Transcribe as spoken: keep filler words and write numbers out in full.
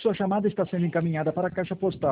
Sua chamada está sendo encaminhada para a caixa postal